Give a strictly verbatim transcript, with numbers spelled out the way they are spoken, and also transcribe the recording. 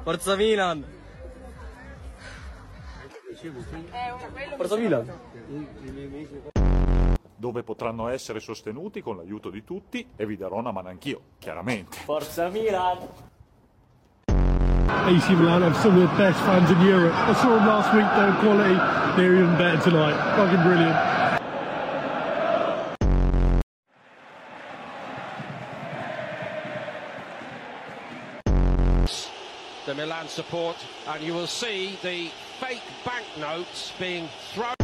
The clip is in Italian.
Forza Milan! Forza Milan! Dove potranno essere sostenuti con l'aiuto di tutti e vi darò una mano anch'io, chiaramente. Forza Milan! A C Milan have some of the best fans in Europe. I saw them last week, their quality, they're even better tonight. Fucking brilliant. The Milan support, and you will see the fake banknotes being thrown.